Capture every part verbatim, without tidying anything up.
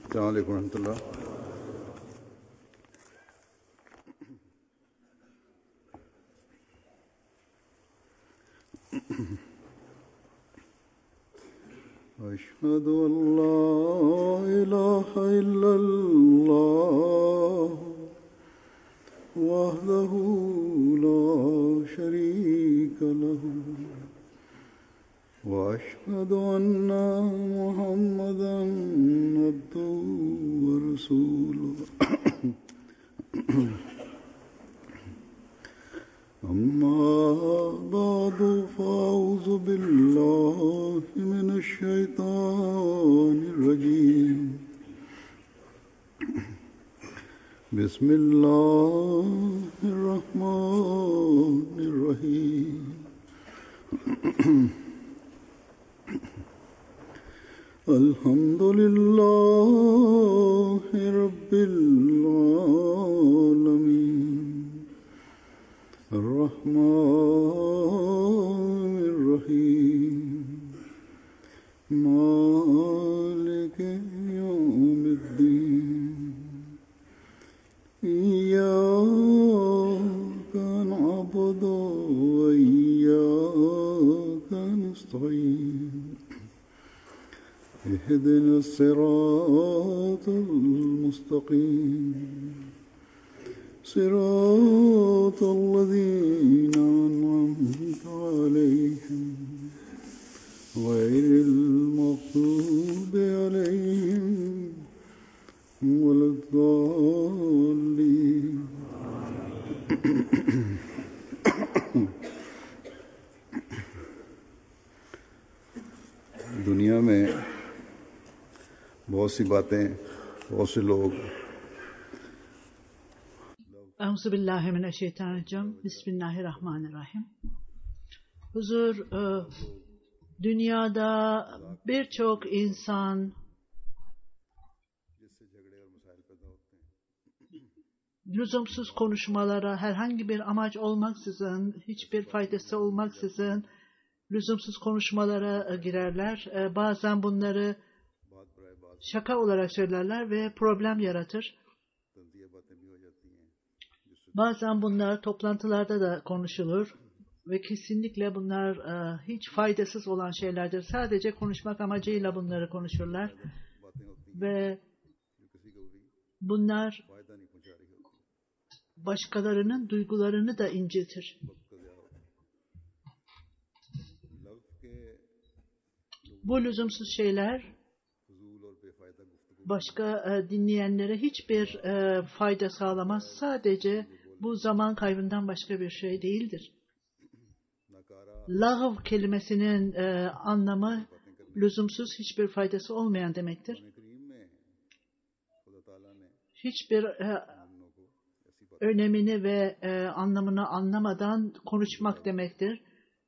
Selamun Aleyküm ve Rahmetullah. أشهد أن لا إله إلا الله وحده لا شريك له وأشهد أن محمدا عبده ورسوله أما بعد فأعوذ بالله من الشيطان الرجيم بسم الله الرحمن الرحيم الحمد لله رب العالمين الرحمن الرحيم مالك يوم الدين إياك نعبد وإياك نستعين اهدنا الصراط المستقيم صراط الذين أنعمت عليهم غير المغضوب عليهم ولا الضالين दुनिया में बहुत सी बातें बहुत से लोग Euzubillahimineşşeytanirracim. Bismillahirrahmanirrahim. Huzur, e, dünyada birçok insan lüzumsuz konuşmalara herhangi bir amaç olmaksızın, hiçbir faydası olmaksızın lüzumsuz konuşmalara girerler. E, bazen bunları şaka olarak söylerler ve problem yaratır. Bazen bunlar toplantılarda da konuşulur ve kesinlikle bunlar e, hiç faydasız olan şeylerdir. Sadece konuşmak amacıyla bunları konuşurlar ve bunlar başkalarının duygularını da incitir. Bu lüzumsuz şeyler başka e, dinleyenlere hiçbir e, fayda sağlamaz. Sadece bu zaman kaybından başka bir şey değildir. Lağv kelimesinin e, anlamı lüzumsuz, hiçbir faydası olmayan demektir. Hiçbir e, önemini ve e, anlamını anlamadan konuşmak demektir.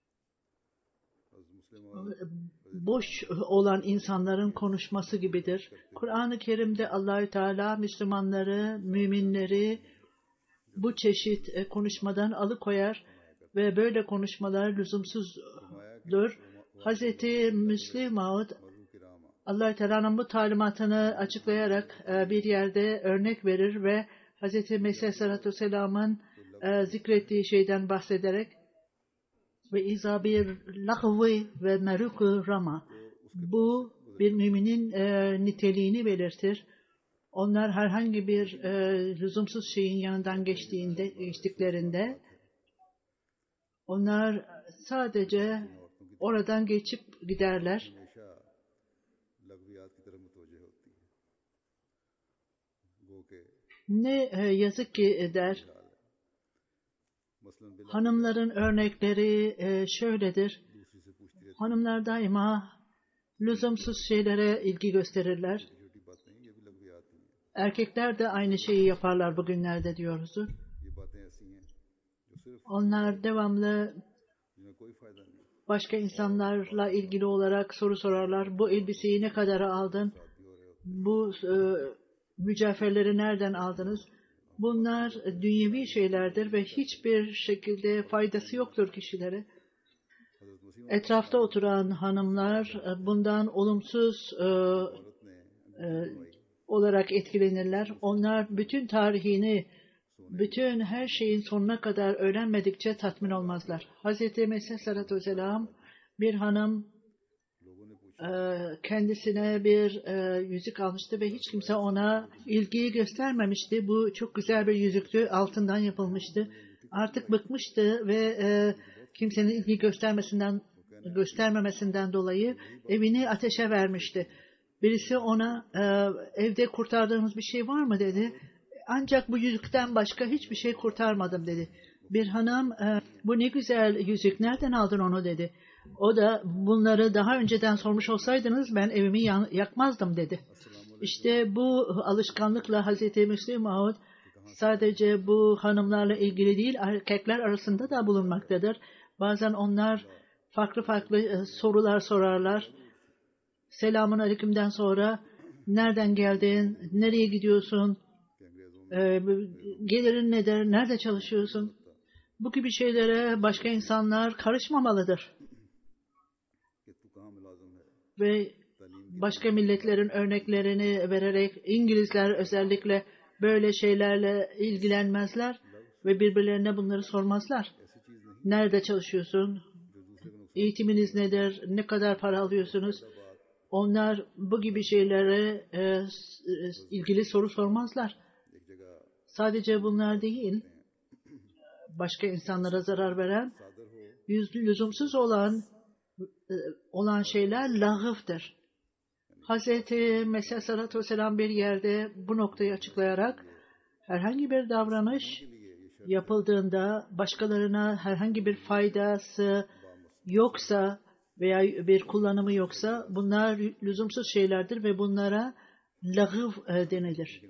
Boş olan insanların konuşması gibidir. Kur'an-ı Kerim'de Allahü Teala Müslümanları, müminleri bu çeşit konuşmadan alıkoyar ve böyle konuşmalar lüzumsuzdur. Hazreti Müslim Maud Allah-u Teala'nın bu talimatını açıklayarak bir yerde örnek verir ve Hazreti Mesih Aleyhisselatü Vesselam'ın zikrettiği şeyden bahsederek ve izâ bir lagvi ve merûk rama, bu bir müminin e, niteliğini belirtir. Onlar herhangi bir e, lüzumsuz şeyin yanından geçtiğinde, geçtiklerinde onlar sadece oradan geçip giderler. Ne e, yazık ki eder. Hanımların örnekleri e, şöyledir. Hanımlar daima lüzumsuz şeylere ilgi gösterirler. Erkekler de aynı şeyi yaparlar bugünlerde diyoruzdur. Onlar devamlı başka insanlarla ilgili olarak soru sorarlar. Bu elbiseyi ne kadara aldın? Bu e, mücevherleri nereden aldınız? Bunlar dünyevi şeylerdir ve hiçbir şekilde faydası yoktur kişilere. Etrafta oturan hanımlar bundan olumsuz e, e, olarak etkilenirler. Onlar bütün tarihini, bütün her şeyin sonuna kadar öğrenmedikçe tatmin olmazlar. Hazreti Mesih sallallahu aleyhi ve sellem bir hanım kendisine bir yüzük almıştı ve hiç kimse ona ilgiyi göstermemişti. Bu çok güzel bir yüzüktü, altından yapılmıştı. Artık bıkmıştı ve kimsenin ilgi göstermesinden göstermemesinden dolayı evini ateşe vermişti. Birisi ona evde kurtardığınız bir şey var mı dedi. Ancak bu yüzükten başka hiçbir şey kurtarmadım dedi. Bir hanım bu ne güzel yüzük, nereden aldın onu dedi. O da bunları daha önceden sormuş olsaydınız ben evimi yakmazdım dedi. İşte bu alışkanlıkla Hazreti Müslim Maud sadece bu hanımlarla ilgili değil, erkekler arasında da bulunmaktadır. Bazen onlar farklı farklı sorular sorarlar. Selamun aleykümden sonra nereden geldin, nereye gidiyorsun, ee, gelirin nedir, nerede çalışıyorsun? Bu gibi şeylere başka insanlar karışmamalıdır. Ve başka milletlerin örneklerini vererek İngilizler özellikle böyle şeylerle ilgilenmezler ve birbirlerine bunları sormazlar. Nerede çalışıyorsun? Eğitiminiz nedir? Ne kadar para alıyorsunuz? Onlar bu gibi şeylere e, ilgili soru sormazlar. Sadece bunlar değil, başka insanlara zarar veren, lüzumsuz olan olan şeyler lağıftır. Hazreti Mesih sallallahu aleyhi ve sellem bir yerde bu noktayı açıklayarak herhangi bir davranış yapıldığında başkalarına herhangi bir faydası yoksa veya bir kullanımı yoksa bunlar lüzumsuz şeylerdir ve bunlara lağıv denilir.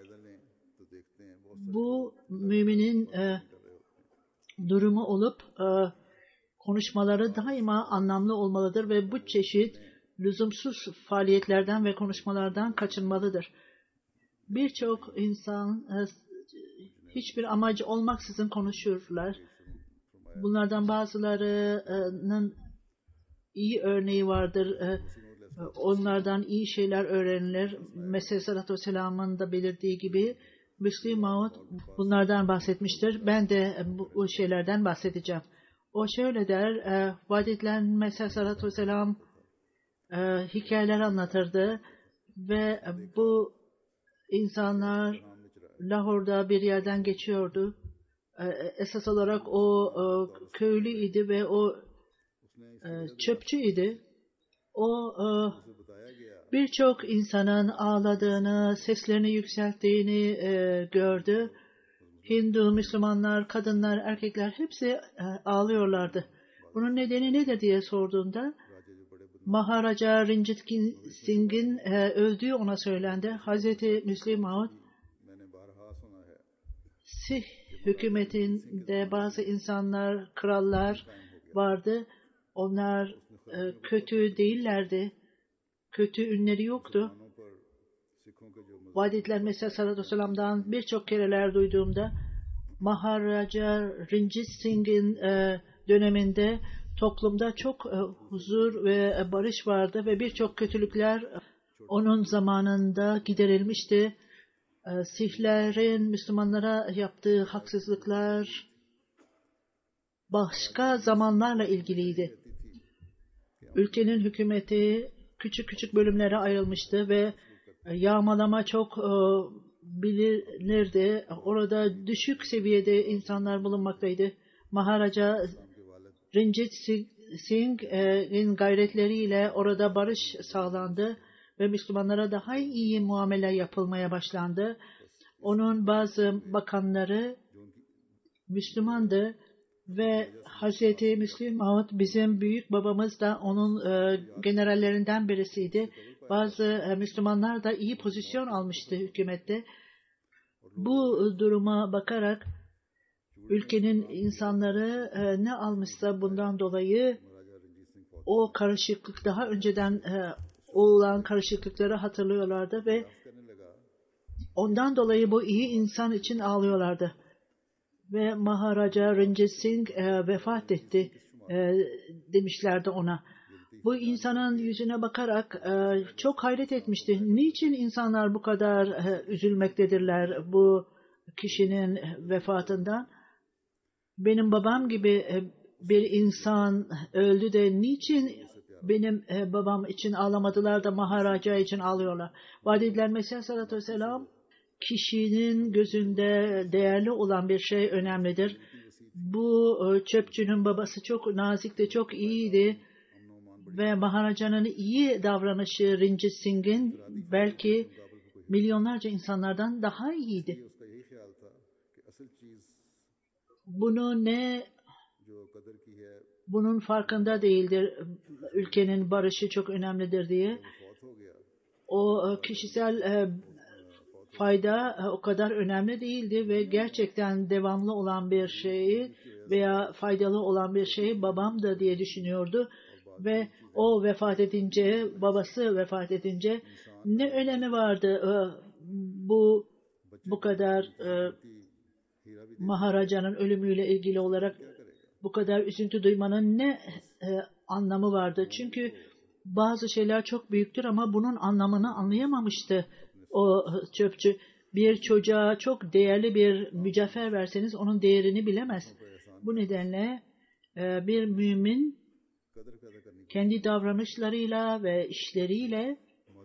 Bu müminin e, durumu olup e, konuşmaları daima anlamlı olmalıdır ve bu çeşit lüzumsuz faaliyetlerden ve konuşmalardan kaçınmalıdır. Birçok insan e, hiçbir amacı olmaksızın konuşurlar. Bunlardan bazılarının iyi örneği vardır. E, onlardan iyi şeyler öğrenilir. Mesih sallallahu aleyhi ve sellem'in de belirttiği gibi Müslim Maud bunlardan bahsetmiştir. Ben de bu şeylerden bahsedeceğim. O şöyle der, e, vaad edilen Mesih sallallahu aleyhi ve sellem e, hikayeler anlatırdı ve bu insanlar Lahor'da bir yerden geçiyordu. E, esas olarak o e, köylü idi ve o e, çöpçü idi. O e, birçok insanın ağladığını, seslerini yükselttiğini e, gördü. Hindu, Müslümanlar, kadınlar, erkekler hepsi e, ağlıyorlardı. Bunun nedeni nedir diye sorduğunda Maharaja Ranjit Singh'in e, öldüğü ona söylendi. Hazreti Müslim Maud Sih hükümetinde bazı insanlar, krallar vardı. Onlar e, kötü değillerdi. Kötü ünleri yoktu. Vaad edilen Mesih sallallahu aleyhi ve sellem'den birçok kereler duyduğumda Maharaja Ranjit Singh'in e, döneminde toplumda çok e, huzur ve barış vardı ve birçok kötülükler onun zamanında giderilmişti. E, Sihlerin Müslümanlara yaptığı haksızlıklar başka zamanlarla ilgiliydi. Ülkenin hükümeti küçük küçük bölümlere ayrılmıştı ve yağmalama çok e, bilinirdi. Orada düşük seviyede insanlar bulunmaktaydı. Maharaja Ranjit Singh'in gayretleriyle orada barış sağlandı ve Müslümanlara daha iyi muamele yapılmaya başlandı. Onun bazı bakanları Müslümandı ve Hazreti Müslim Maud bizim büyük babamız da onun e, generallerinden birisiydi. Bazı e, Müslümanlar da iyi pozisyon almıştı hükümette. Bu duruma bakarak ülkenin insanları e, ne almışsa bundan dolayı o karışıklık daha önceden e, olan karışıklıkları hatırlıyorlardı ve ondan dolayı bu iyi insan için ağlıyorlardı. Ve Maharaja Ranjit Singh e, vefat etti e, demişlerdi ona. Bu insanın yüzüne bakarak e, çok hayret etmişti. Niçin insanlar bu kadar e, üzülmektedirler bu kişinin vefatından? Benim babam gibi e, bir insan öldü de niçin benim e, babam için ağlamadılar da Maharaja için ağlıyorlar? Vaat edilen Mesih Aleyhisselatü Vesselam, kişinin gözünde değerli olan bir şey önemlidir. Bu e, çöpçünün babası çok nazikti, çok iyiydi. Ve Maharaja'nın iyi davranışı Ranjit Singh'in belki milyonlarca insanlardan daha iyiydi. Bunu ne bunun farkında değildir. Ülkenin barışı çok önemlidir diye. O kişisel e, fayda e, o kadar önemli değildi ve gerçekten devamlı olan bir şeyi veya faydalı olan bir şey babamdı diye düşünüyordu. Ve o vefat edince, babası vefat edince ne önemi vardı e, bu bu kadar e, Maharaja'nın ölümüyle ilgili olarak bu kadar üzüntü duymanın ne e, anlamı vardı? Çünkü bazı şeyler çok büyüktür ama bunun anlamını anlayamamıştı o çöpçü. Bir çocuğa çok değerli bir mücevher verseniz onun değerini bilemez. Bu nedenle e, bir mümin kendi davranışlarıyla ve işleriyle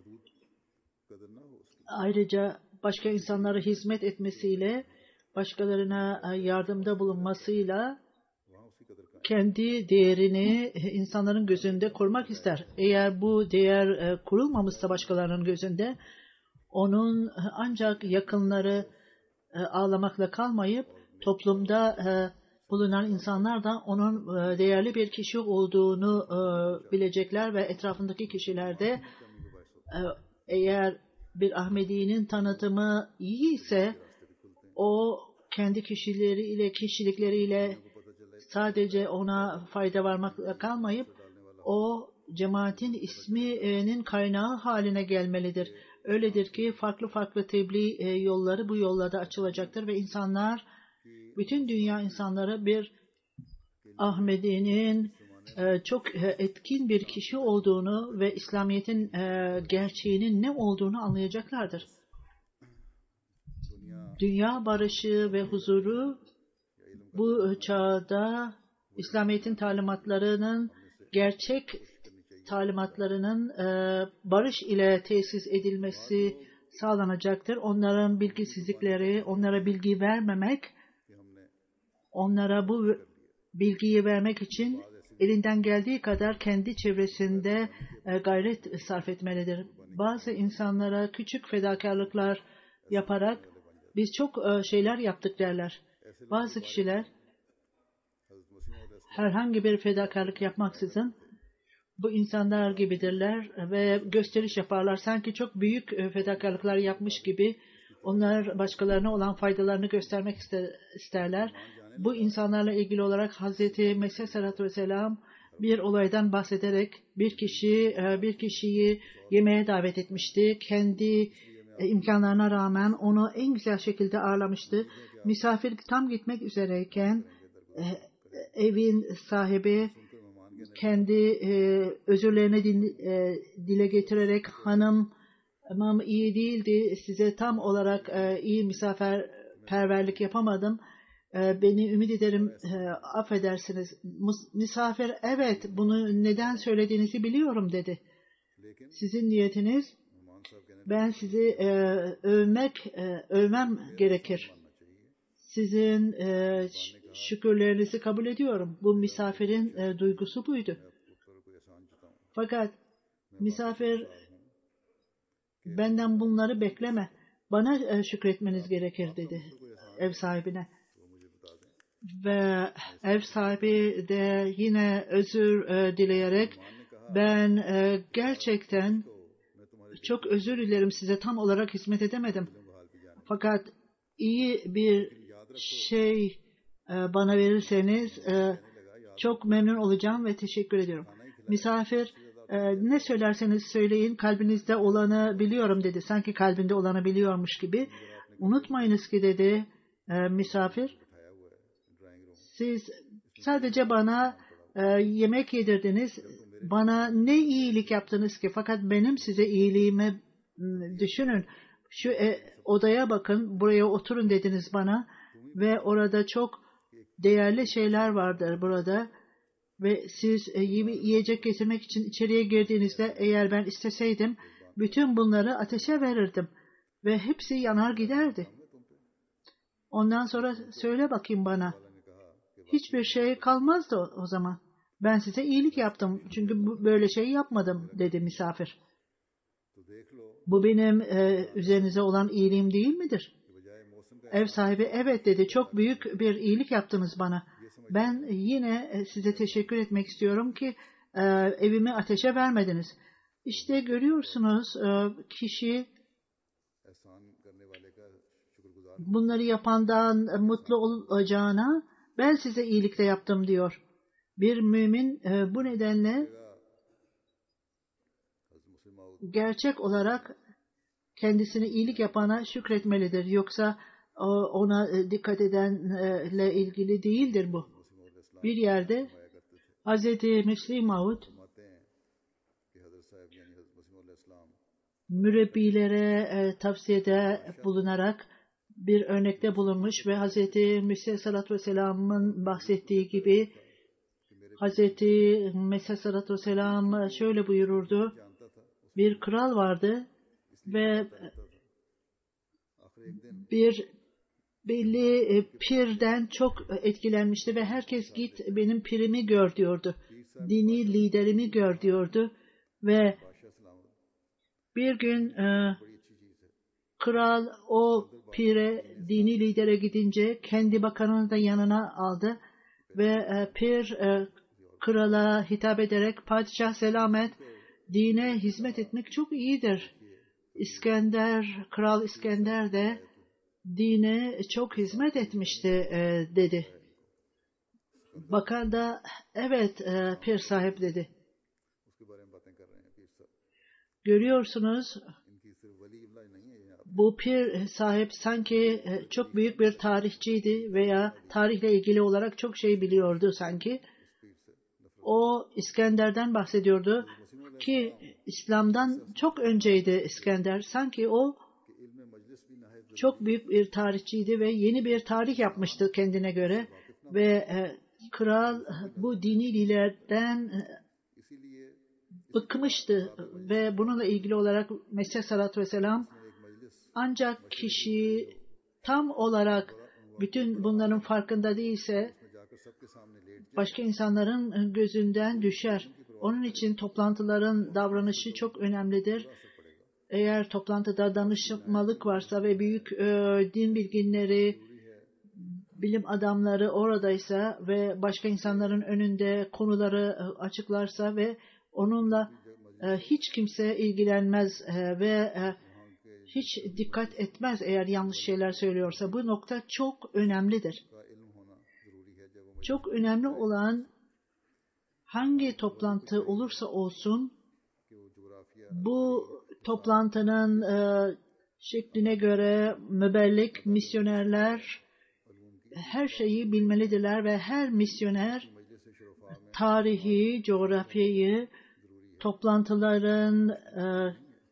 ayrıca başka insanlara hizmet etmesiyle, başkalarına yardımda bulunmasıyla kendi değerini insanların gözünde korumak ister. Eğer bu değer kurulmamışsa başkalarının gözünde, onun ancak yakınları ağlamakla kalmayıp toplumda bulunan insanlar da onun değerli bir kişi olduğunu bilecekler ve etrafındaki kişiler de eğer bir Ahmedi'nin tanıtımı iyi ise o kendi kişileriyle, kişilikleriyle sadece ona fayda varmakla kalmayıp o cemaatin isminin kaynağı haline gelmelidir. Öyledir ki farklı farklı tebliğ yolları bu yollarda açılacaktır ve insanlar, bütün dünya insanları bir Ahmedi'nin çok etkin bir kişi olduğunu ve İslamiyet'in gerçeğinin ne olduğunu anlayacaklardır. Dünya barışı ve huzuru bu çağda İslamiyet'in talimatlarının, gerçek talimatlarının barış ile tesis edilmesi sağlanacaktır. Onların bilgisizlikleri, onlara bilgi vermemek, onlara bu bilgiyi vermek için elinden geldiği kadar kendi çevresinde gayret sarf etmelidir. Bazı insanlara küçük fedakarlıklar yaparak biz çok şeyler yaptık derler. Bazı kişiler herhangi bir fedakarlık yapmaksızın bu insanlar gibidirler ve gösteriş yaparlar. Sanki çok büyük fedakarlıklar yapmış gibi onlar başkalarına olan faydalarını göstermek isterler. Bu insanlarla ilgili olarak Hazreti Mesih Aleyhisselatü Vesselam bir olaydan bahsederek bir kişi bir kişiyi yemeğe davet etmişti. Kendi imkanlarına rağmen onu en güzel şekilde ağırlamıştı. Misafir tam gitmek üzereyken evin sahibi kendi e, özürlerini din, e, dile getirerek hanım hanım iyi değildi, size tam olarak e, iyi misafirperverlik yapamadım, e, beni ümit ederim e, affedersiniz. Misafir evet bunu neden söylediğinizi biliyorum dedi. Sizin niyetiniz ben sizi e, övmek e, övmem gerekir. Sizin e, şükürlerinizi kabul ediyorum. Bu misafirin e, duygusu buydu. Fakat misafir benden bunları bekleme. Bana e, şükretmeniz gerekir dedi ev sahibine. Ve ev sahibi de yine özür e, dileyerek ben e, gerçekten çok özür dilerim, size tam olarak hizmet edemedim. Fakat iyi bir şey bana verirseniz çok memnun olacağım ve teşekkür ediyorum. Misafir ne söylerseniz söyleyin kalbinizde olanı biliyorum dedi. Sanki kalbinde olanı biliyormuş gibi. Unutmayınız ki dedi misafir, siz sadece bana yemek yedirdiniz bana ne iyilik yaptınız ki? Fakat benim size iyiliğimi düşünün. Şu e, odaya bakın, buraya oturun dediniz bana ve orada çok değerli şeyler vardır burada. Ve siz e, yiyecek getirmek için içeriye girdiğinizde eğer ben isteseydim bütün bunları ateşe verirdim. Ve hepsi yanar giderdi. Ondan sonra söyle bakayım bana. Hiçbir şey kalmazdı o, o zaman. Ben size iyilik yaptım. Çünkü bu, böyle şey yapmadım dedi misafir. Bu benim e, üzerinize olan iyiliğim değil midir? Ev sahibi evet dedi. Çok büyük bir iyilik yaptınız bana. Ben yine size teşekkür etmek istiyorum ki e, evimi ateşe vermediniz. İşte görüyorsunuz e, kişi bunları yapandan mutlu olacağına ben size iyilikle yaptım diyor. Bir mümin e, bu nedenle gerçek olarak kendisine iyilik yapana şükretmelidir. Yoksa ona dikkat edenle ilgili değildir bu. Bir yerde Hazreti Müslim Maud mürebbilere e, tavsiyede bulunarak bir örnekte bulunmuş ve Hazreti Mesih Aleyhisselatü Vesselam'ın bahsettiği gibi Hazreti Mesih Aleyhisselatü Vesselam şöyle buyururdu. Bir kral vardı ve bir belli pirden çok etkilenmişti ve herkes git benim pirimi gör diyordu. Dini liderimi gör diyordu ve bir gün e, kral o pire, dini lidere gidince kendi bakanını da yanına aldı ve e, pir e, krala hitap ederek padişah selamet, dine hizmet etmek çok iyidir. İskender, Kral İskender de dine çok hizmet etmişti e, dedi. Bakan da evet e, pir sahip dedi. Görüyorsunuz bu pir sahip sanki çok büyük bir tarihçiydi veya tarihle ilgili olarak çok şey biliyordu sanki. O İskender'den bahsediyordu ki İslam'dan çok önceydi İskender. Sanki o çok büyük bir tarihçiydi ve yeni bir tarih yapmıştı kendine göre ve e, kral bu dini liderden e, bıkmıştı ve bununla ilgili olarak Mesih Aleyhisselatü Vesselam ancak kişi tam olarak bütün bunların farkında değilse başka insanların gözünden düşer. Onun için toplantıların davranışı çok önemlidir. Eğer toplantıda danışmalık varsa ve büyük e, din bilginleri, bilim adamları oradaysa ve başka insanların önünde konuları açıklarsa ve onunla e, hiç kimse ilgilenmez e, ve e, hiç dikkat etmez eğer yanlış şeyler söylüyorsa. Bu nokta çok önemlidir. Çok önemli olan hangi toplantı olursa olsun bu toplantının e, şekline göre mübellik, misyonerler her şeyi bilmelidirler ve her misyoner tarihi, coğrafyayı, toplantıların e,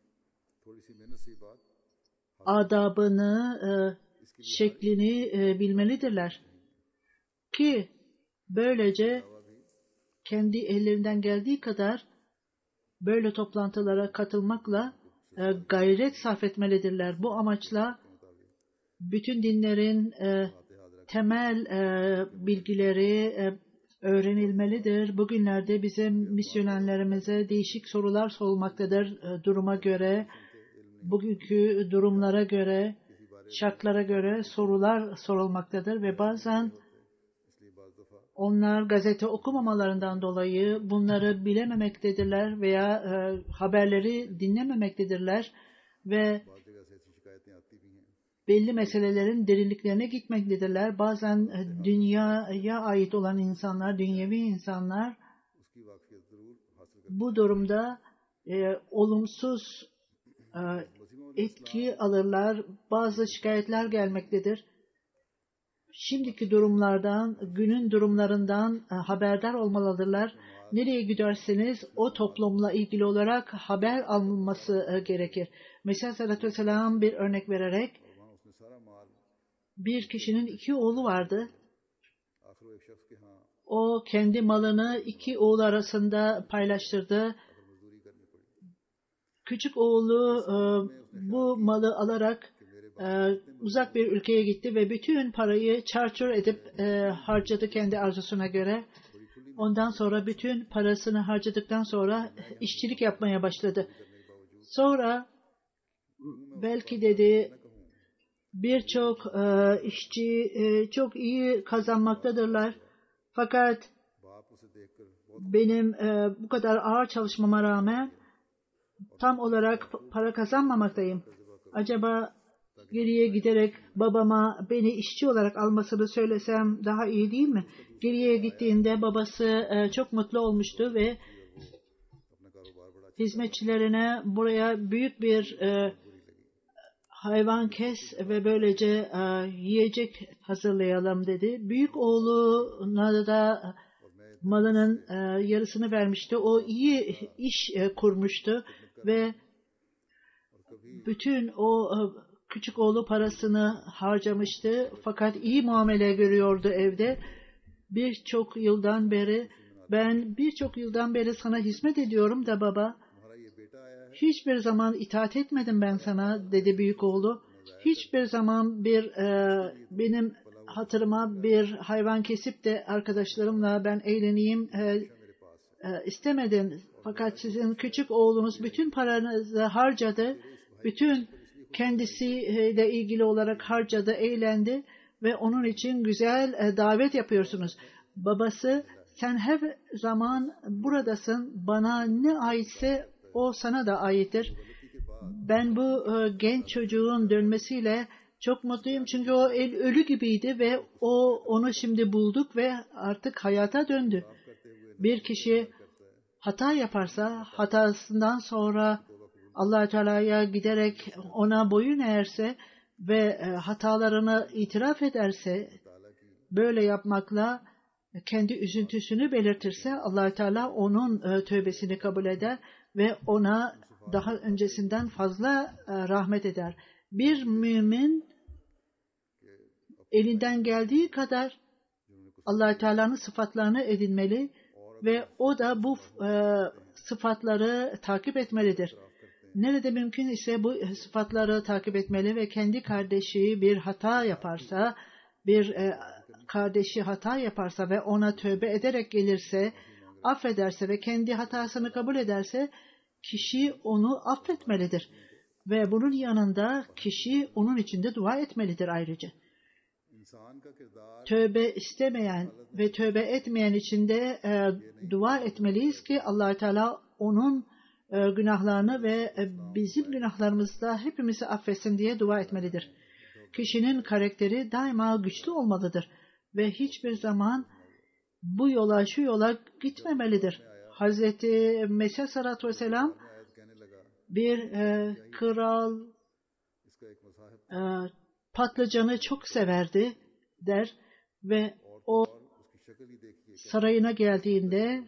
adabını, e, şeklini e, bilmelidirler. Ki böylece kendi ellerinden geldiği kadar böyle toplantılara katılmakla e, gayret sarf etmelidirler. Bu amaçla bütün dinlerin e, temel e, bilgileri e, öğrenilmelidir. Bugünlerde bizim misyonerlerimize değişik sorular sorulmaktadır e, duruma göre, bugünkü durumlara göre, şartlara göre sorular sorulmaktadır ve bazen onlar gazete okumamalarından dolayı bunları bilememektedirler veya e, haberleri dinlememektedirler ve belli meselelerin derinliklerine gitmektedirler. Bazen e, dünyaya ait olan insanlar, dünyevi insanlar bu durumda e, olumsuz e, etki alırlar. Bazı şikayetler gelmektedir. şimdiki durumlardan, günün durumlarından haberdar olmalıdırlar. Nereye giderseniz o toplumla ilgili olarak haber alınması gerekir. Mesela Aleyhisselatü Vesselam bir örnek vererek, bir kişinin iki oğlu vardı. O kendi malını iki oğlu arasında paylaştırdı. Küçük oğlu e, bu malı alarak e, uzak bir ülkeye gitti ve bütün parayı çarçur edip e, harcadı kendi arzusuna göre. Ondan sonra bütün parasını harcadıktan sonra işçilik yapmaya başladı. Sonra belki dedi birçok e, işçi e, çok iyi kazanmaktadırlar. Fakat benim e, bu kadar ağır çalışmama rağmen tam olarak para kazanmamaktayım. Acaba geriye giderek babama beni işçi olarak almasını söylesem daha iyi değil mi? Geriye gittiğinde babası e, çok mutlu olmuştu ve hizmetçilerine buraya büyük bir e, hayvan kes ve böylece e, yiyecek hazırlayalım dedi. Büyük oğluna da malının e, yarısını vermişti. O iyi iş e, kurmuştu ve bütün o e, küçük oğlu parasını harcamıştı. Fakat iyi muamele görüyordu evde. Birçok yıldan beri ben birçok yıldan beri sana hizmet ediyorum da baba, hiçbir zaman itaat etmedim ben sana dedi büyük oğlu. Hiçbir zaman bir e, benim hatırıma bir hayvan kesip de arkadaşlarımla ben eğleneyim e, e, istemedin. Fakat sizin küçük oğlunuz bütün paranızı harcadı. Bütün kendisiyle ilgili olarak harcadı, eğlendi ve onun için güzel e, davet yapıyorsunuz. Babası, sen her zaman buradasın. Bana ne aitse o sana da aittir. Ben bu e, genç çocuğun dönmesiyle çok mutluyum. Çünkü o el ölü gibiydi ve o onu şimdi bulduk ve artık hayata döndü. Bir kişi hata yaparsa, hatasından sonra Allah-u Teala'ya giderek ona boyun eğerse ve e, hatalarını itiraf ederse, böyle yapmakla kendi üzüntüsünü belirtirse Allah-u Teala onun e, tövbesini kabul eder ve ona daha öncesinden fazla e, rahmet eder. Bir mümin elinden geldiği kadar Allah-u Teala'nın sıfatlarını edinmeli ve o da bu e, sıfatları takip etmelidir. Nerede mümkün ise bu sıfatları takip etmeli ve kendi kardeşi bir hata yaparsa, bir e, kardeşi hata yaparsa ve ona tövbe ederek gelirse, affederse ve kendi hatasını kabul ederse, kişi onu affetmelidir. Ve bunun yanında kişi onun için de dua etmelidir ayrıca. Tövbe istemeyen ve tövbe etmeyen için de e, dua etmeliyiz ki Allah-u Teala onun e, günahlarını ve e, bizim günahlarımızı da hepimizi affetsin diye dua etmelidir. Kişinin karakteri daima güçlü olmalıdır ve hiçbir zaman bu yola, şu yola gitmemelidir. Hazreti Mesih Aleyhisselatü Vesselam bir e, kral e, patlıcanı çok severdi der ve o sarayına geldiğinde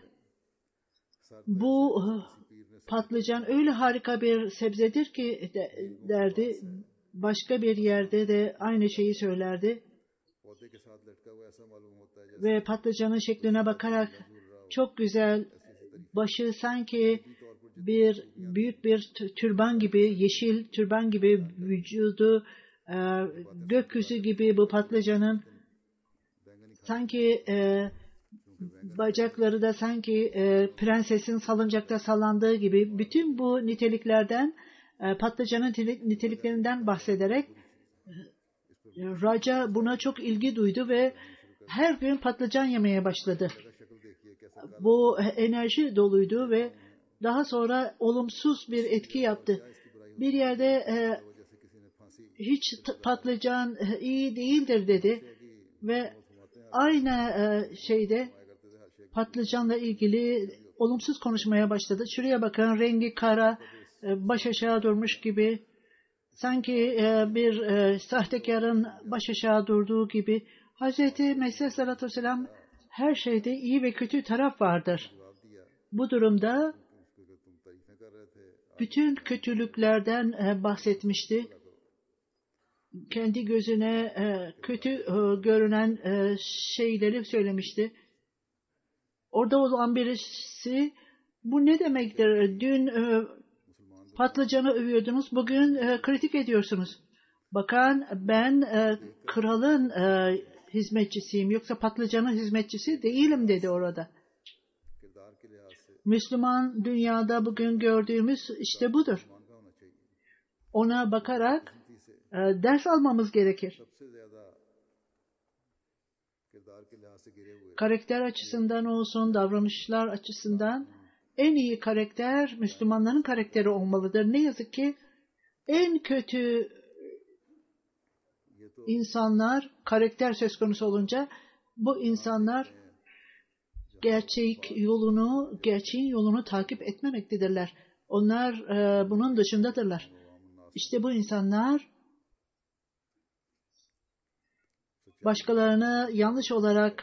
bu patlıcan öyle harika bir sebzedir ki de, derdi. Başka bir yerde de aynı şeyi söylerdi. Ve patlıcanın şekline bakarak çok güzel, başı sanki bir büyük bir türban gibi, yeşil türban gibi, vücudu e, gökyüzü gibi bu patlıcanın, sanki e, bacakları da sanki e, prensesin salıncakta sallandığı gibi, bütün bu niteliklerden, e, patlıcanın niteliklerinden bahsederek e, Raca buna çok ilgi duydu ve her gün patlıcan yemeye başladı. Bu enerji doluydu ve daha sonra olumsuz bir etki yaptı. Bir yerde e, hiç patlıcan e, iyi değildir dedi ve aynı e, şeyde patlıcanla ilgili olumsuz konuşmaya başladı. Şuraya bakın, rengi kara, e, baş aşağı durmuş gibi, sanki e, bir e, sahtekarın baş aşağı durduğu gibi. Hz. Mesih Aleyhisselatü Vesselam her şeyde iyi ve kötü taraf vardır. Bu durumda bütün kötülüklerden bahsetmişti. Kendi gözüne kötü görünen şeyleri söylemişti. Orada olan birisi, bu ne demektir? Dün patlıcanı övüyordunuz, bugün kritik ediyorsunuz. Bakın ben kralın hizmetçisiyim, yoksa patlıcanın hizmetçisi değilim dedi orada. Müslüman dünyada bugün gördüğümüz işte budur. Ona bakarak e, ders almamız gerekir. Karakter açısından olsun, davranışlar açısından en iyi karakter Müslümanların karakteri olmalıdır. Ne yazık ki en kötü insanlar karakter söz konusu olunca bu insanlar gerçek yolunu, gerçeğin yolunu takip etmemektedirler. Onlar e, bunun dışındadırlar. İşte bu insanlar başkalarını yanlış olarak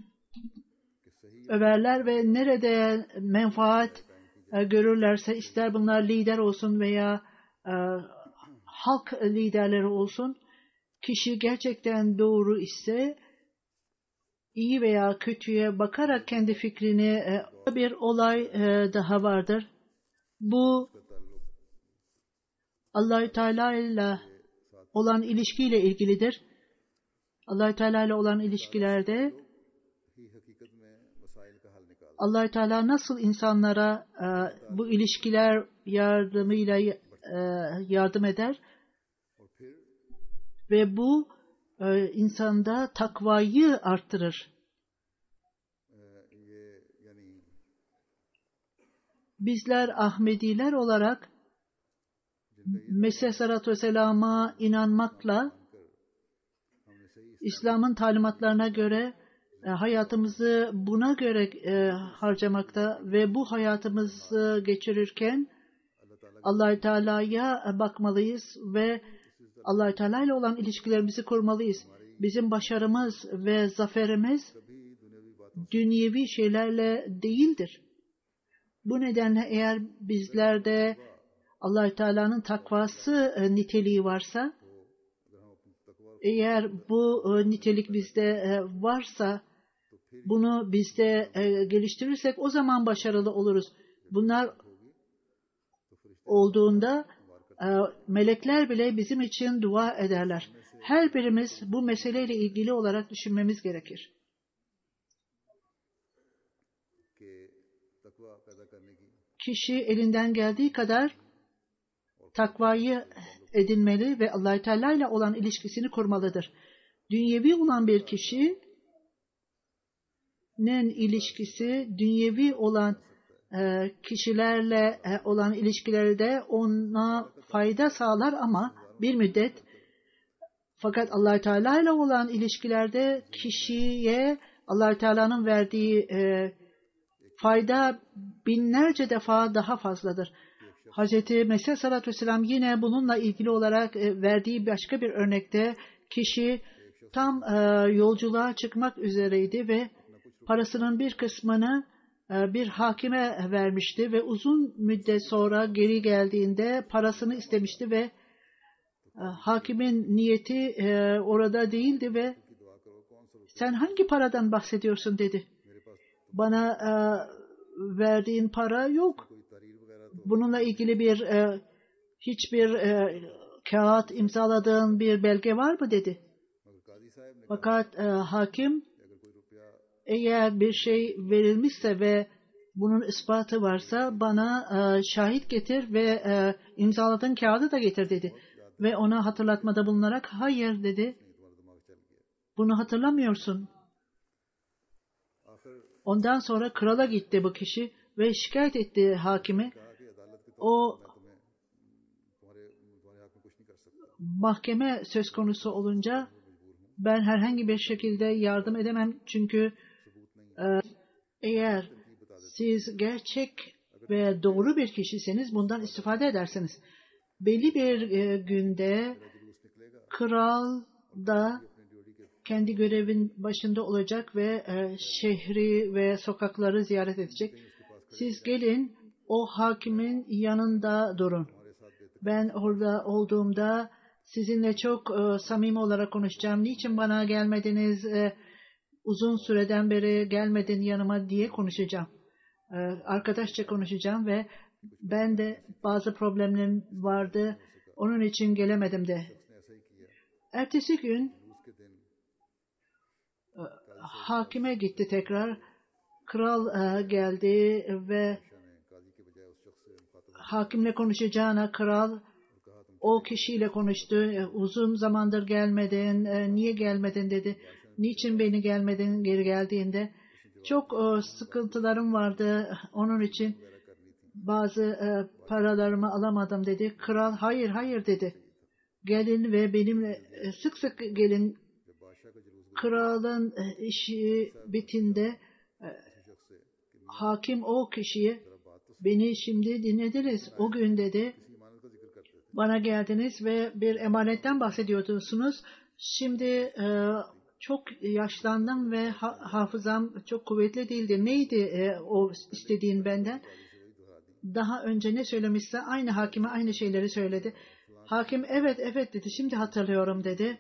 överler ve nerede menfaat e, görürlerse, ister bunlar lider olsun veya e, halk liderleri olsun, kişi gerçekten doğru ise iyi veya kötüye bakarak kendi fikrini e, bir olay e, daha vardır. Bu Allah-u Teala ile olan ilişkiyle ilgilidir. Allah-u Teala ile olan ilişkilerde Allah-u Teala nasıl insanlara e, bu ilişkiler yardımıyla e, yardım eder ve bu e, insanda takvayı arttırır. Bizler Ahmediler olarak Mesih Aleyhisselatü Vesselam'a inanmakla İslam'ın talimatlarına göre e, hayatımızı buna göre e, harcamakta ve bu hayatımızı geçirirken Allah-u Teala'ya bakmalıyız ve Allah-u Teala ile olan ilişkilerimizi kurmalıyız. Bizim başarımız ve zaferimiz dünyevi şeylerle değildir. Bu nedenle eğer bizlerde Allah-u Teala'nın takvası e, niteliği varsa, eğer bu e, nitelik bizde e, varsa, bunu bizde e, geliştirirsek o zaman başarılı oluruz. Bunlar olduğunda e, melekler bile bizim için dua ederler. Her birimiz bu meseleyle ilgili olarak düşünmemiz gerekir. Kişi elinden geldiği kadar takvayı edinmeli ve Allah-u Teala ile olan ilişkisini kurmalıdır. Dünyevi olan bir kişinin ilişkisi, dünyevi olan e, kişilerle e, olan ilişkilerde ona fayda sağlar ama bir müddet, fakat Allah-u Teala ile olan ilişkilerde kişiye Allah-u Teala'nın verdiği e, fayda binlerce defa daha fazladır. Hz. Mesih Aleyhisselatü Vesselam yine bununla ilgili olarak e, verdiği başka bir örnekte kişi tam e, yolculuğa çıkmak üzereydi ve parasının bir kısmını e, bir hakime vermişti ve uzun müddet sonra geri geldiğinde parasını istemişti ve e, hakimin niyeti e, orada değildi ve sen hangi paradan bahsediyorsun dedi. Bana e, verdiğin para yok. Bununla ilgili bir e, hiçbir e, kağıt imzaladığın bir belge var mı dedi. Fakat e, hakim eğer bir şey verilmişse ve bunun ispatı varsa bana e, şahit getir ve e, imzaladığın kağıdı da getir dedi. Ve ona hatırlatmada bulunarak hayır dedi. Bunu hatırlamıyorsun. Ondan sonra krala gitti bu kişi ve şikayet etti hakimi. O mahkeme söz konusu olunca ben herhangi bir şekilde yardım edemem. Çünkü e, eğer siz gerçek ve doğru bir kişiseniz bundan istifade edersiniz. Belli bir e, günde kral da kendi görevin başında olacak ve e, şehri ve sokakları ziyaret edecek. Siz gelin, o hakimin yanında durun. Ben orada olduğumda sizinle çok e, samimi olarak konuşacağım. Niçin bana gelmediniz, e, uzun süreden beri gelmedin yanıma diye konuşacağım. E, arkadaşça konuşacağım ve ben de bazı problemlerim vardı. Onun için gelemedim de. Ertesi gün e, hakime gitti tekrar. Kral e, geldi ve hakimle konuşacağına kral o kişiyle konuştu. E, uzun zamandır gelmedin, e, niye gelmedin dedi. Niçin beni gelmedin geri geldiğinde? Çok e, sıkıntılarım vardı, onun için bazı e, paralarımı alamadım dedi. Kral hayır hayır dedi. Gelin ve benimle e, sık sık gelin. Kralın e, işi bitinde e, hakim o kişiye beni şimdi dinlediniz. O gün dedi bana geldiniz ve bir emanetten bahsediyordunuz. Şimdi e, çok yaşlandım ve ha- hafızam çok kuvvetli değildi. Neydi e, o istediğin benden? Daha önce ne söylemişse aynı hakime aynı şeyleri söyledi. Hakim evet evet dedi. Şimdi hatırlıyorum dedi.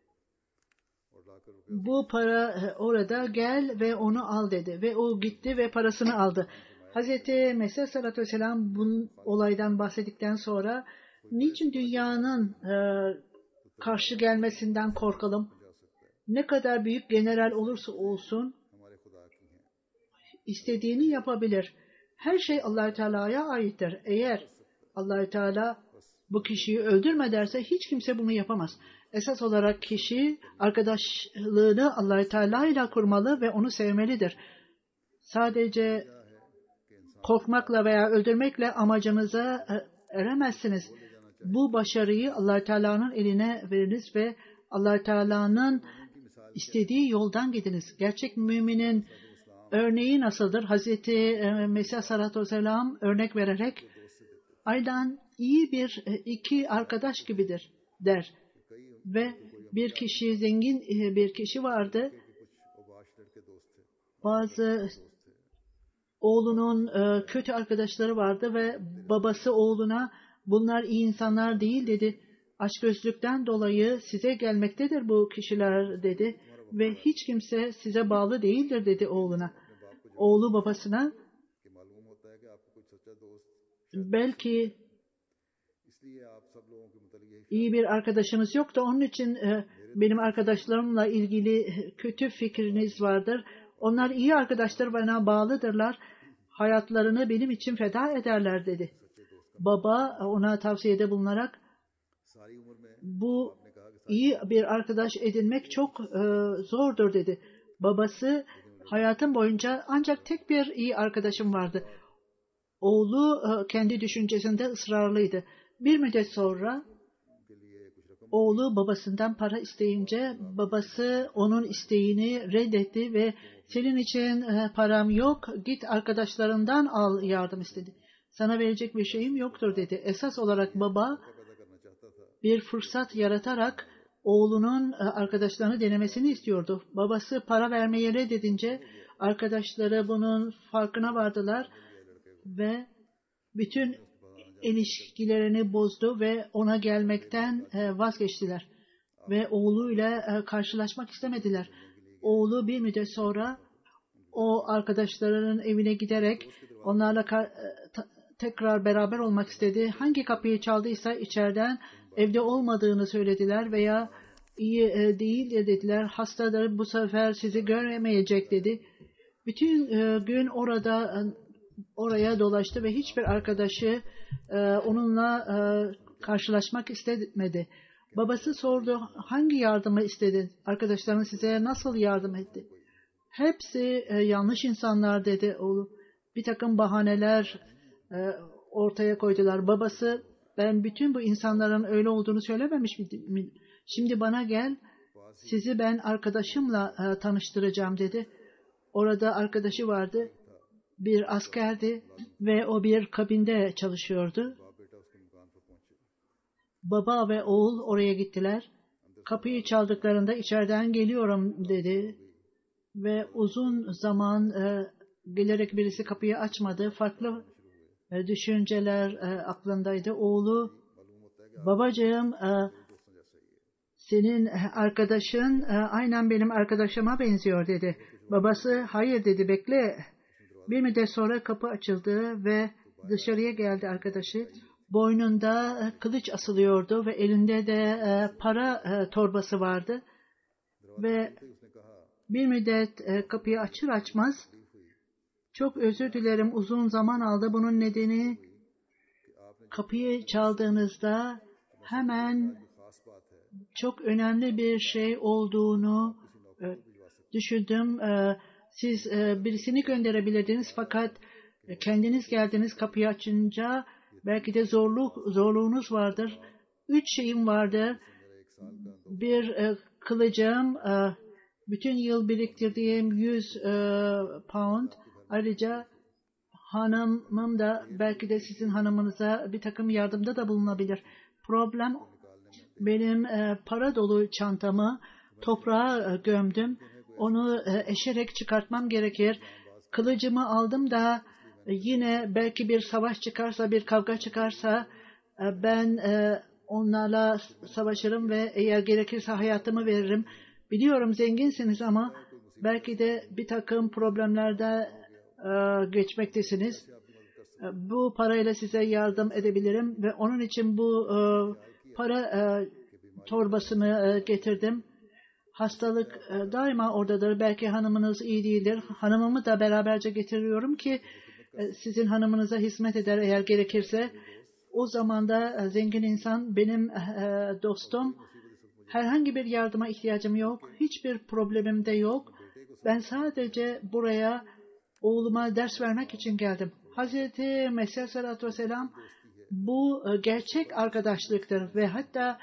Bu para e, orada, gel ve onu al dedi. Ve o gitti ve parasını aldı. Hazreti Mesih Aleyhisselatü Vesselam bu olaydan bahsettikten sonra niçin dünyanın e, karşı gelmesinden korkalım? Ne kadar büyük general olursa olsun istediğini yapabilir. Her şey Allah-u Teala'ya aittir. Eğer Allah-u Teala bu kişiyi öldürme derse hiç kimse bunu yapamaz. Esas olarak kişi arkadaşlığını Allah-u Teala ile kurmalı ve onu sevmelidir. Sadece korkmakla veya öldürmekle amacınıza eremezsiniz. Bu başarıyı Allah-u Teala'nın eline veriniz ve Allah-u Teala'nın istediği yoldan gidiniz. Gerçek müminin örneği nasıldır? Hazreti Mesih Aleyhisselatü Vesselam örnek vererek aynen iyi bir iki arkadaş gibidir der. Ve bir kişi, zengin bir kişi vardı. Bazı oğlunun kötü arkadaşları vardı ve babası oğluna bunlar iyi insanlar değil dedi. Açgözlükten dolayı size gelmektedir bu kişiler dedi. Ve hiç kimse size bağlı değildir dedi oğluna. Oğlu babasına belki iyi bir arkadaşınız yok da onun için e, benim arkadaşlarımla ilgili kötü fikriniz vardır. Onlar iyi arkadaşlar, bana bağlıdırlar. Hayatlarını benim için feda ederler dedi. Baba ona tavsiyede bulunarak bu iyi bir arkadaş edinmek çok e, zordur dedi. Babası hayatım boyunca ancak tek bir iyi arkadaşım vardı. Oğlu e, kendi düşüncesinde ısrarlıydı. Bir müddet sonra oğlu babasından para isteyince babası onun isteğini reddetti ve senin için e, param yok, git arkadaşlarından al yardım istedi. Sana verecek bir şeyim yoktur dedi. Esas olarak baba bir fırsat yaratarak oğlunun e, arkadaşlarını denemesini istiyordu. Babası para vermeyi reddedince arkadaşları bunun farkına vardılar ve bütün ilişkilerini bozdu ve ona gelmekten vazgeçtiler. Ve oğluyla karşılaşmak istemediler. Oğlu bir müddet sonra o arkadaşlarının evine giderek onlarla tekrar beraber olmak istedi. Hangi kapıyı çaldıysa içeriden evde olmadığını söylediler veya iyi değil dediler. Hastadır, bu sefer sizi göremeyecek dedi. Bütün gün orada oraya dolaştı ve hiçbir arkadaşı e, onunla e, karşılaşmak istemedi. Babası sordu, hangi yardımı istedin? Arkadaşların size nasıl yardım etti? Hepsi e, yanlış insanlar dedi oğlu. Bir takım bahaneler e, ortaya koydular. Babası, ben bütün bu insanların öyle olduğunu söylememiş miydim? Şimdi bana gel, sizi ben arkadaşımla e, tanıştıracağım dedi. Orada arkadaşı vardı. Bir askerdi ve o bir kabinde çalışıyordu. Baba ve oğul oraya gittiler kapıyı çaldıklarında içeriden geliyorum dedi ve uzun zaman e, gelerek birisi kapıyı açmadı. Farklı e, düşünceler e, aklındaydı. Oğlu, babacığım e, senin arkadaşın e, aynen benim arkadaşıma benziyor dedi. Babası hayır dedi, bekle. Bir müddet sonra kapı açıldı ve dışarıya geldi arkadaşı. Boynunda e, kılıç asılıyordu ve elinde de e, para e, torbası vardı. Ve bir müddet e, kapıyı açır açmaz, çok özür dilerim uzun zaman aldı. Bunun nedeni kapıyı çaldığınızda hemen çok önemli bir şey olduğunu e, düşündüm. E, siz e, birisini gönderebilirdiniz fakat e, kendiniz geldiniz kapıyı açınca belki de zorluk zorluğunuz vardır. Üç şeyim vardı. Bir e, kılıcım, e, bütün yıl biriktirdiğim yüz e, pound. Ayrıca hanımım da belki de sizin hanımınıza bir takım yardımda da bulunabilir. Problem benim e, para dolu çantamı toprağa e, gömdüm. Onu e, eşerek çıkartmam gerekir. Kılıcımı aldım da e, yine belki bir savaş çıkarsa, bir kavga çıkarsa e, ben e, onlarla savaşırım ve eğer gerekirse hayatımı veririm. Biliyorum zenginsiniz ama belki de bir takım problemlerde e, geçmektesiniz. E, bu parayla size yardım edebilirim ve onun için bu e, para e, torbasını e, getirdim. Hastalık e, daima oradadır. Belki hanımınız iyi değildir. Hanımımı da beraberce getiriyorum ki e, sizin hanımınıza hizmet eder eğer gerekirse. O zaman da e, zengin insan benim e, dostum. Herhangi bir yardıma ihtiyacım yok. Hiçbir problemim de yok. Ben sadece buraya oğluma ders vermek için geldim. Hazreti Mesih Aleyhisselatü Vesselam bu e, gerçek arkadaşlıktır ve hatta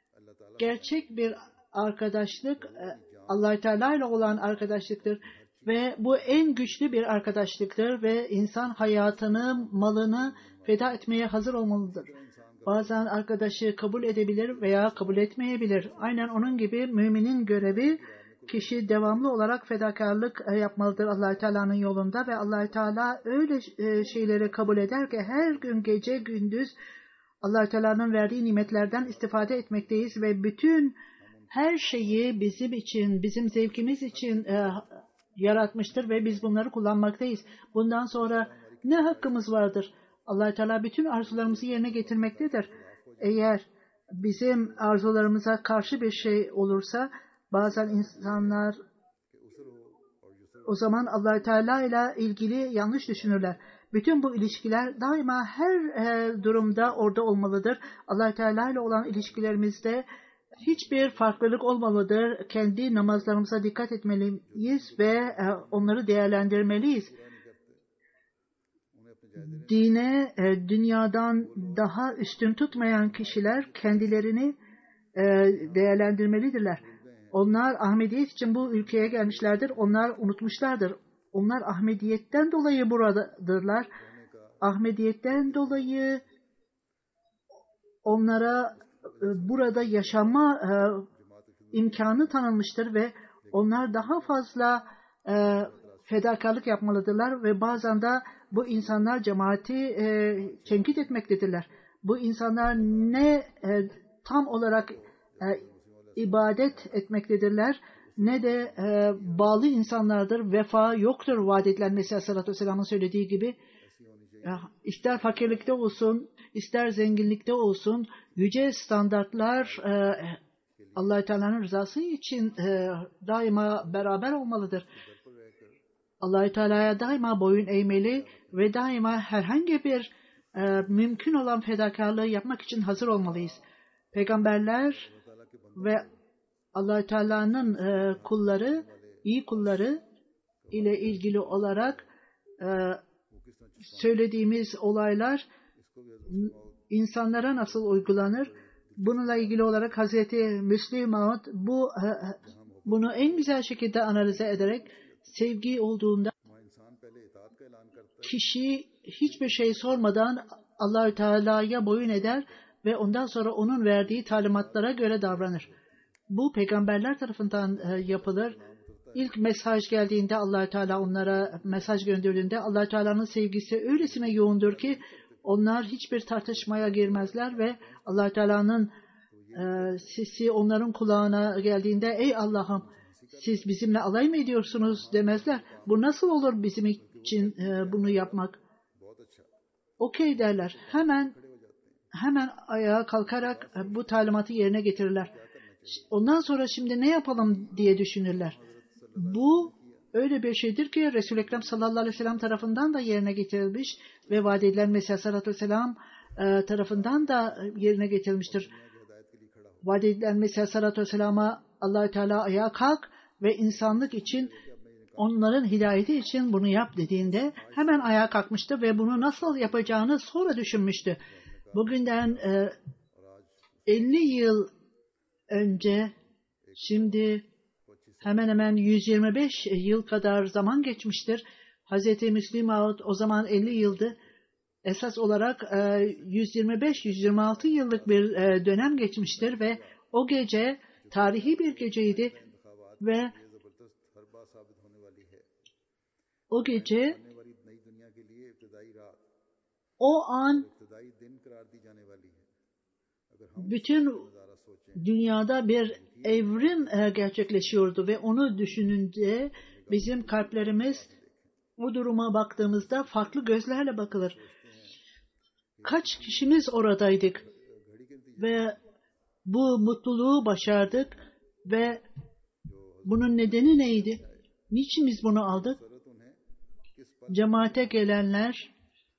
gerçek bir arkadaşlık e, Allah-u Teala ile olan arkadaşlıktır ve bu en güçlü bir arkadaşlıktır ve insan hayatını, malını feda etmeye hazır olmalıdır. Bazen arkadaşı kabul edebilir veya kabul etmeyebilir. Aynen onun gibi müminin görevi kişi devamlı olarak fedakarlık yapmalıdır Allah-u Teala'nın yolunda ve Allah-u Teala öyle şeyleri kabul eder ki her gün gece gündüz Allah-u Teala'nın verdiği nimetlerden istifade etmekteyiz ve bütün her şeyi bizim için, bizim zevkimiz için e, yaratmıştır ve biz bunları kullanmaktayız. Bundan sonra ne hakkımız vardır? Allah-u Teala bütün arzularımızı yerine getirmektedir. Eğer bizim arzularımıza karşı bir şey olursa bazen insanlar o zaman Allah-u Teala ile ilgili yanlış düşünürler. Bütün bu ilişkiler daima her e, durumda orada olmalıdır. Allah-u Teala ile olan ilişkilerimizde hiçbir farklılık olmamalıdır. Kendi namazlarımıza dikkat etmeliyiz ve e, onları değerlendirmeliyiz. Dine e, dünyadan daha üstün tutmayan kişiler kendilerini e, değerlendirmelidirler. Onlar Ahmediyet için bu ülkeye gelmişlerdir. Onlar unutmuşlardır. Onlar Ahmediyetten dolayı buradadırlar. Ahmediyetten dolayı onlara e, burada yaşama e, imkanı tanınmıştır ve onlar daha fazla e, fedakarlık yapmalıdırlar ve bazen de bu insanlar cemaati e, tenkit etmektedirler. Bu insanlar ne e, tam olarak e, ibadet etmektedirler ne de e, bağlı insanlardır. Vefa yoktur vaat edilen Mesih Aleyhisselatü Vesselam'ın söylediği gibi. Ya, ister fakirlikte olsun, ister zenginlikte olsun yüce standartlar e, Allah-u Teala'nın rızası için e, daima beraber olmalıdır. Allah-u Teala'ya daima boyun eğmeli ve daima herhangi bir e, mümkün olan fedakarlığı yapmak için hazır olmalıyız. Peygamberler ve Allah-u Teala'nın e, kulları, iyi kulları ile ilgili olarak e, söylediğimiz olaylar insanlara nasıl uygulanır? Bununla ilgili olarak Hazreti Müslim Maud bu e, bunu en güzel şekilde analize ederek sevgi olduğunda kişi hiçbir şey sormadan Allah-u Teala'ya boyun eder ve ondan sonra onun verdiği talimatlara göre davranır. Bu peygamberler tarafından e, yapılır. İlk mesaj geldiğinde Allah Teala onlara mesaj gönderdiğinde Allah Teala'nın sevgisi öylesine yoğundur ki onlar hiçbir tartışmaya girmezler ve Allah Teala'nın e, sesi onların kulağına geldiğinde ey Allah'ım siz bizimle alay mı ediyorsunuz demezler. Bu nasıl olur bizim için e, bunu yapmak? Okey derler. Hemen hemen ayağa kalkarak e, bu talimatı yerine getirirler. Ondan sonra şimdi ne yapalım diye düşünürler. Bu öyle bir şeydir ki Resul-i Ekrem sallallahu aleyhi ve sellem tarafından da yerine getirilmiş ve vaat edilen Mesih sallallahu aleyhi ve sellem e, tarafından da yerine getirilmiştir. Vaat edilen Mesih sallallahu aleyhi ve sellem'e Allah-u Teala ayağa kalk ve insanlık için onların hidayeti için bunu yap dediğinde hemen ayağa kalkmıştı ve bunu nasıl yapacağını sonra düşünmüştü. Bugünden e, elli yıl önce şimdi hemen hemen yüz yirmi beş yıl kadar zaman geçmiştir. Hazreti Müslim Maud o zaman elli yıldı. Esas olarak yüz yirmi beş yüz yirmi altı yıllık bir dönem geçmiştir ve o gece tarihi bir geceydi ve o gece o an bütün dünyada bir evrim gerçekleşiyordu ve onu düşününce bizim kalplerimiz bu duruma baktığımızda farklı gözlerle bakılır. Kaç kişimiz oradaydık ve bu mutluluğu başardık ve bunun nedeni neydi? Niçin biz bunu aldık? Cemaate gelenler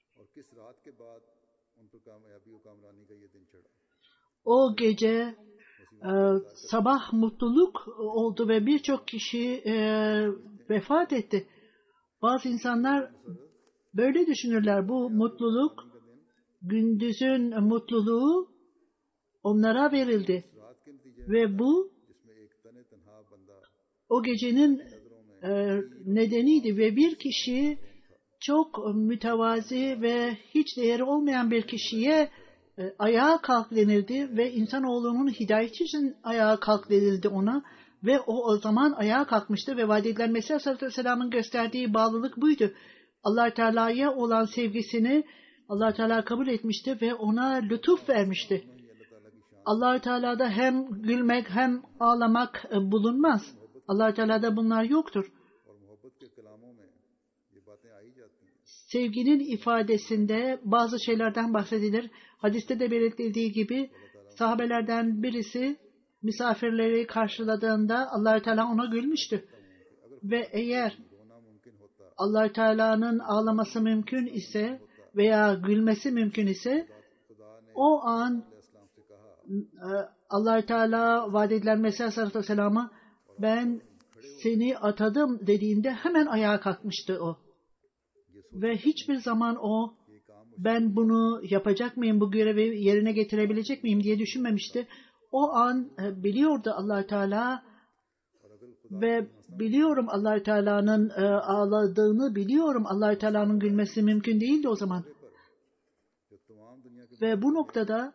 o gece e, sabah mutluluk oldu ve birçok kişi e, vefat etti. Bazı insanlar böyle düşünürler. Bu mutluluk, gündüzün mutluluğu onlara verildi. Ve bu o gecenin e, nedeniydi. Ve bir kişi çok mütevazi ve hiç değeri olmayan bir kişiye e, ayağa kalk denildi. Ve insanoğlunun hidayeti için ayağa kalk denildi ona. Ve o o zaman ayağa kalkmıştı ve vaat edilen Mesih Aleyhisselatü Vesselam'ın gösterdiği bağlılık buydu. Allah Teala'ya olan sevgisini Allah Teala kabul etmişti ve ona lütuf vermişti. Allah Teala'da hem gülmek hem ağlamak bulunmaz. Allah Teala'da bunlar yoktur. Sevginin ifadesinde bazı şeylerden bahsedilir. Hadiste de belirtildiği gibi sahabelerden birisi misafirleri karşıladığında Allah Teala ona gülmüştü. Ve eğer Allah Teala'nın ağlaması mümkün ise veya gülmesi mümkün ise o an Allah Teala vaat edilen Mesih Aleyhisselam'a ben seni atadım dediğinde hemen ayağa kalkmıştı o. Ve hiçbir zaman o ben bunu yapacak mıyım, bu görevi yerine getirebilecek miyim diye düşünmemişti. O an biliyordu Allah Teala ve biliyorum Allah Teala'nın ağladığını biliyorum. Allah Teala'nın gülmesi mümkün değildi o zaman. Ve bu noktada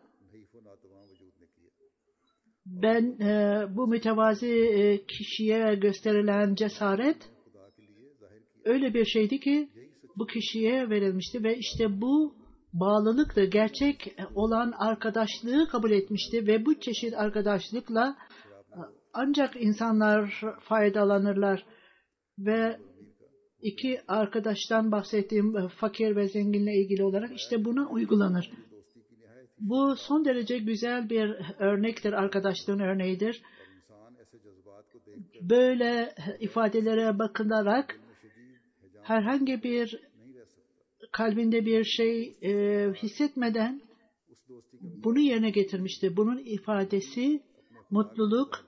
ben bu mütevazi kişiye gösterilen cesaret öyle bir şeydi ki bu kişiye verilmişti ve işte bu bağlılıktı. Gerçek olan arkadaşlığı kabul etmişti ve bu çeşit arkadaşlıkla ancak insanlar faydalanırlar. Ve iki arkadaştan bahsettiğim fakir ve zenginle ilgili olarak işte buna uygulanır. Bu son derece güzel bir örnektir, arkadaşlığın örneğidir. Böyle ifadelere bakılarak herhangi bir kalbinde bir şey e, hissetmeden bunu yerine getirmişti. Bunun ifadesi mutluluk.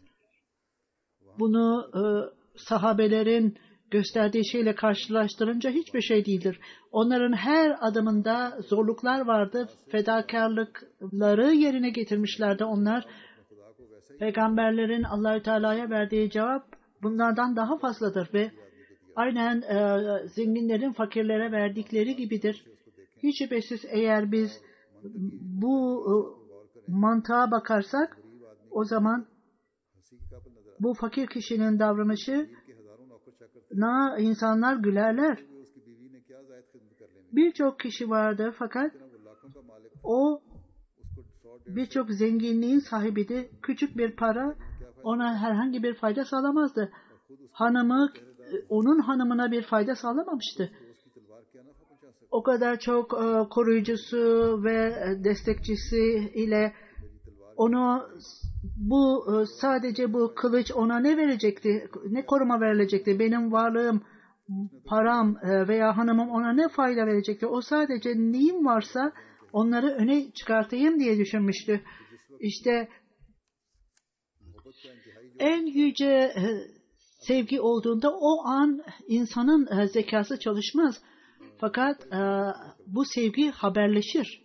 Bunu e, sahabelerin gösterdiği şeyle karşılaştırınca hiçbir şey değildir. Onların her adımında zorluklar vardı. Fedakarlıkları yerine getirmişlerdi onlar. Peygamberlerin Allah-u Teala'ya verdiği cevap bunlardan daha fazladır ve aynen e, zenginlerin fakirlere verdikleri gibidir. Hiç şüphesiz eğer biz bu e, mantığa bakarsak o zaman Bu fakir kişinin davranışı na insanlar gülerler. Birçok kişi vardır fakat o birçok zenginliğin sahibidir. Küçük bir para ona herhangi bir fayda sağlamazdı. Hanımı onun hanımına bir fayda sağlamamıştı. O kadar çok e, koruyucusu ve destekçisi ile onu bu e, sadece bu kılıç ona ne verecekti? Ne koruma verilecekti? Benim varlığım, param e, veya hanımım ona ne fayda verecekti? O sadece neyim varsa onları öne çıkartayım diye düşünmüştü. İşte en yüce e, sevgi olduğunda o an insanın e, zekası çalışmaz. Fakat e, bu sevgi haberleşir.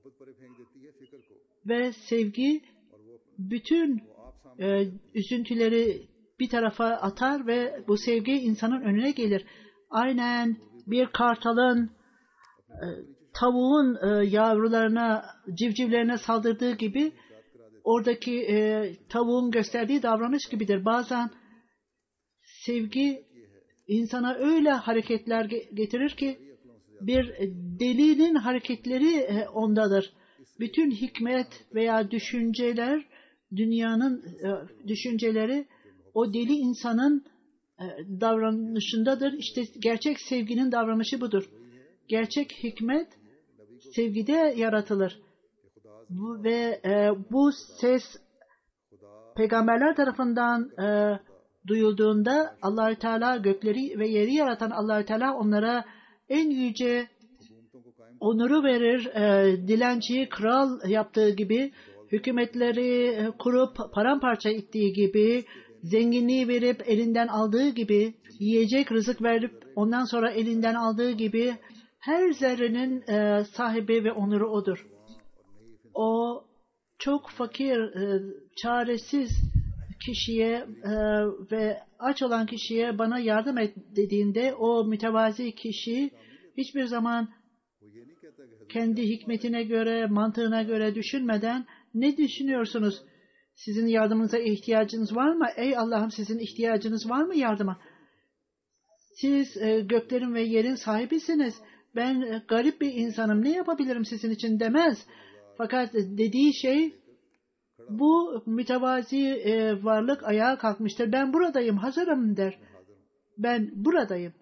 Ve sevgi bütün e, üzüntüleri bir tarafa atar ve bu sevgi insanın önüne gelir. Aynen bir kartalın e, tavuğun e, yavrularına, civcivlerine saldırdığı gibi oradaki e, tavuğun gösterdiği davranış gibidir. Bazen sevgi insana öyle hareketler getirir ki bir delinin hareketleri ondadır. Bütün hikmet veya düşünceler, dünyanın düşünceleri o deli insanın davranışındadır. İşte gerçek sevginin davranışı budur. Gerçek hikmet sevgide yaratılır. Bu, ve e, bu ses peygamberler tarafından e, duyulduğunda Allahü Teala gökleri ve yeri yaratan Allahü Teala onlara en yüce onuru verir. E, dilenciyi kral yaptığı gibi, hükümetleri kurup paramparça ettiği gibi, zenginliği verip elinden aldığı gibi, yiyecek rızık verip ondan sonra elinden aldığı gibi her zerrenin e, sahibi ve onuru odur. O çok fakir, e, çaresiz kişiye e, ve aç olan kişiye bana yardım et dediğinde o mütevazi kişi hiçbir zaman kendi hikmetine göre, mantığına göre düşünmeden ne düşünüyorsunuz? Sizin yardımınıza ihtiyacınız var mı? Ey Allah'ım, sizin ihtiyacınız var mı yardıma? Siz e, göklerin ve yerin sahibisiniz. Ben e, garip bir insanım. Ne yapabilirim sizin için demez. Fakat dediği şey, bu mütevazi e, varlık ayağa kalkmıştır. Ben buradayım, hazırım der. Ben buradayım.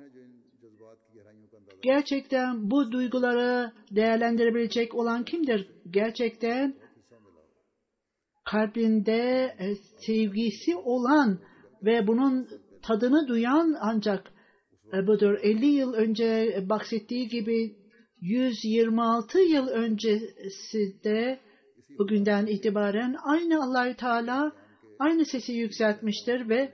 Gerçekten bu duyguları değerlendirebilecek olan kimdir? Gerçekten kalbinde e, sevgisi olan ve bunun tadını duyan ancak e, budur. elli yıl önce bahsettiği gibi yüz yirmi altı yıl öncesinde bugünden itibaren aynı Allahü Teala aynı sesi yükseltmiştir ve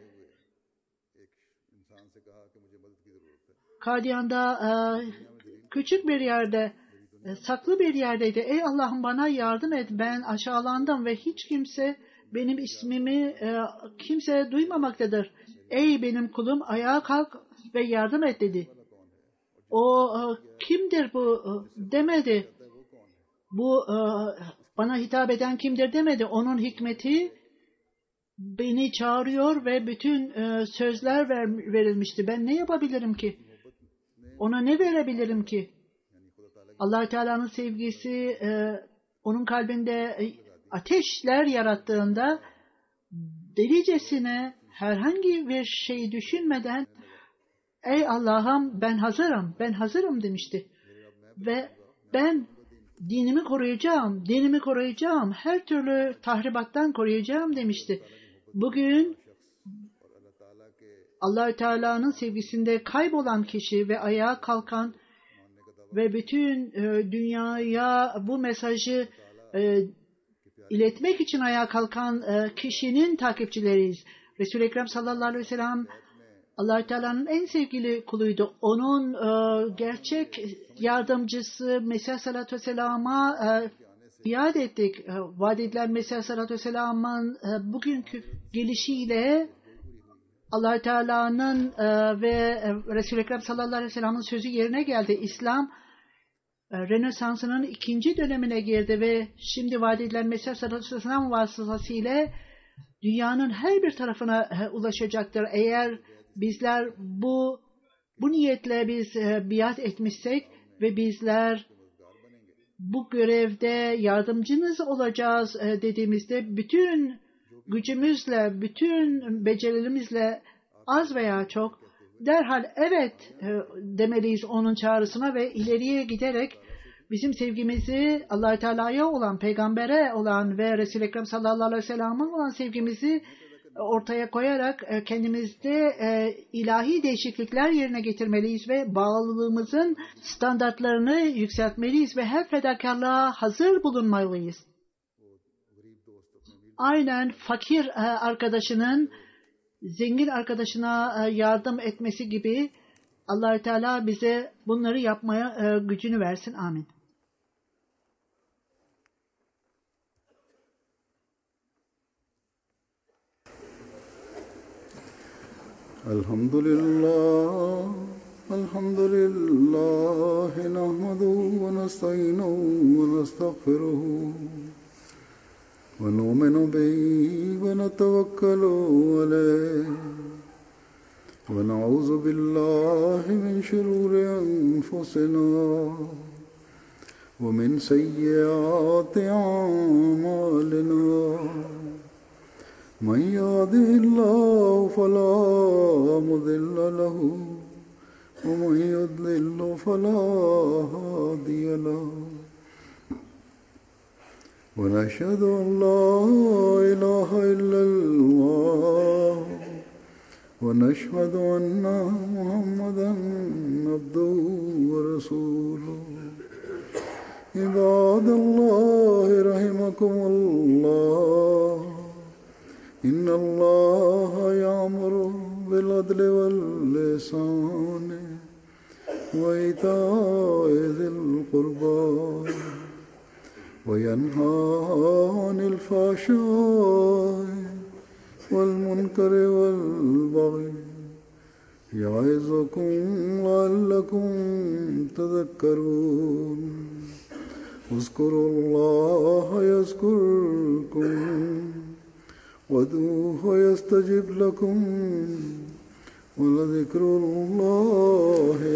Kadiyan'da e, küçük bir yerde, e, saklı bir yerdeydi. Ey Allah'ım, bana yardım et. Ben aşağılandım ve hiç kimse benim ismimi e, kimse duymamaktadır. Ey benim kulum, ayağa kalk ve yardım et dedi. O e, kimdir bu e, demedi. Bu e, bana hitap eden kimdir demedi. Onun hikmeti beni çağırıyor ve bütün e, sözler ver, verilmişti. Ben ne yapabilirim ki? Ona ne verebilirim ki? Allah-u Teala'nın sevgisi e, onun kalbinde e, ateşler yarattığında delicesine herhangi bir şey düşünmeden ey Allah'ım, ben hazırım, ben hazırım demişti. Ve ben dinimi koruyacağım, dinimi koruyacağım, her türlü tahribattan koruyacağım demişti. Bugün Allah-u Teala'nın sevgisinde kaybolan kişi ve ayağa kalkan ve bütün e, dünyaya bu mesajı e, iletmek için ayağa kalkan e, kişinin takipçileriyiz. Resul-i Ekrem sallallahu aleyhi ve sellem Allah-u Teala'nın en sevgili kuluydu. Onun e, gerçek yardımcısı Mesih sallallahu aleyhi ve sellem'a e, iade ettik. E, vaat edilen Mesih sallallahu aleyhi ve sellem'in e, bugünkü gelişiyle Allah-u Teala'nın e, ve Resul-i Ekrem sallallahu aleyhi ve sellem'in sözü yerine geldi. İslam e, Rönesansı'nın ikinci dönemine girdi ve şimdi vaat edilen Mesih sallallahu aleyhi ve sellem vasıtasıyla dünyanın her bir tarafına e, ulaşacaktır. Eğer bizler bu bu niyetle biz e, biat etmişsek ve bizler bu görevde yardımcınız olacağız e, dediğimizde bütün gücümüzle, bütün becerilerimizle az veya çok derhal evet e, demeliyiz onun çağrısına ve ileriye giderek bizim sevgimizi Allah-u Teala'ya olan, peygambere olan ve Resul-i Ekrem sallallahu aleyhi ve sellem'e olan sevgimizi ortaya koyarak e, kendimizde e, ilahi değişiklikler yerine getirmeliyiz ve bağlılığımızın standartlarını yükseltmeliyiz ve her fedakarlığa hazır bulunmalıyız. Aynen fakir e, arkadaşının zengin arkadaşına e, yardım etmesi gibi Allah-u Teala bize bunları yapmaya e, gücünü versin. Amin. Elhamdülillah, elhamdülillah, nahmaduhu ve nesta'inuhu ve nestağfiruhu ve nu'minu bihi ve netevekkalu aleyh ve na'udzu billahi min şururi enfusina ve min seyyiati a'malina. من يهده الله فلا مضل له ومن يضلل فلا هادي له ونشهد أن لا إله إلا الله ونشهد أن محمدا عبده ورسوله عباد الله رحمكم الله إن الله يأمر بالعدل والإحسان وإيتاء ذي القربى وينهى عن الفحشاء والمنكر والبغي يعظكم لعلكم تذكرون اذكروا الله يذكركم وادعوه يستجب لكم ولذكر الله